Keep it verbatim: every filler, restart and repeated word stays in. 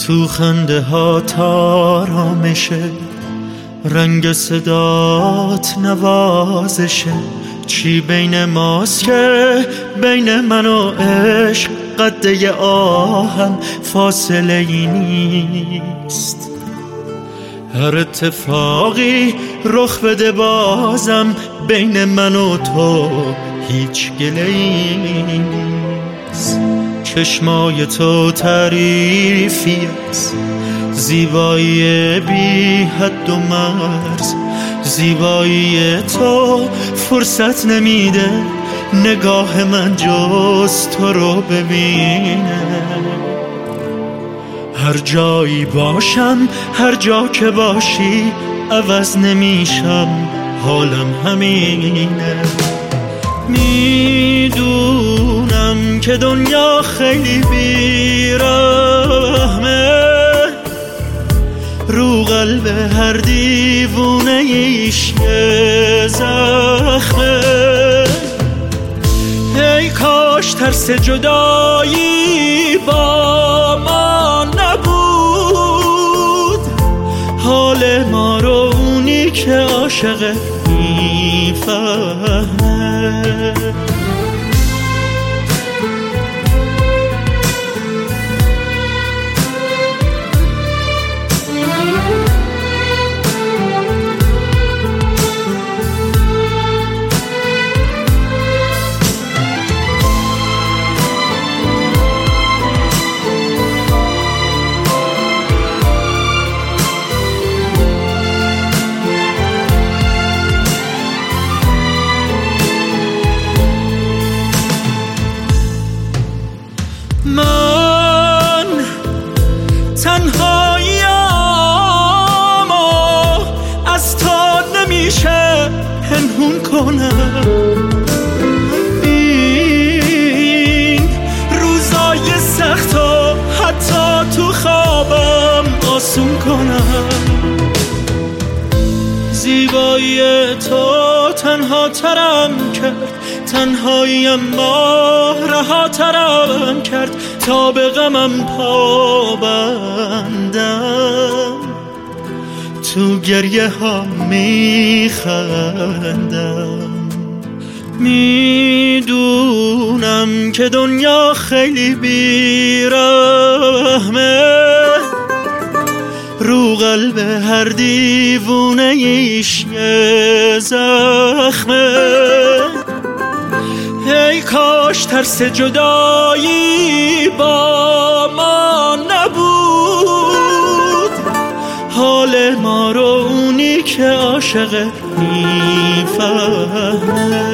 تو خنده ها آرامشه، رنگ صدات نوازشه. چی بین ماست که بین من و عشق قده آهم فاصله ای نیست. هر اتفاقی رخ بده بازم بین من و تو هیچ گله ای نیست. چشمای تو تعریفی است، زیبایی بی حد و مرز. زیبایی تو فرصت نمیده نگاه من جز تو رو ببینه. هر جایی باشم هر جا که باشی عوض نمیشم، حالم همینه. میدونم که دنیا خیلی بیرحمه، رو قلب هر دیوونه ایش یه زخمه. ای کاش ترس جدایی با ما نبود، حال ما رو اونی که عاشقه میفهمه. من تنهاییم و از تو نمیشه پنهون کنم. این روزای سخت و حتی تو خوابم آسون کنم. زیبایی تو تنها ترم کرد، تنهاییم ما رها ترم کرد. تا به غمم پا بندم، تو گریه ها میخندم. میدونم که دنیا خیلی بیرحمه، رو قلب هر دیوونه ایش یه زخمه. ای کاش ترس جدایی با ما نبود، حال ما رو اونی که عاشقه میفهمه.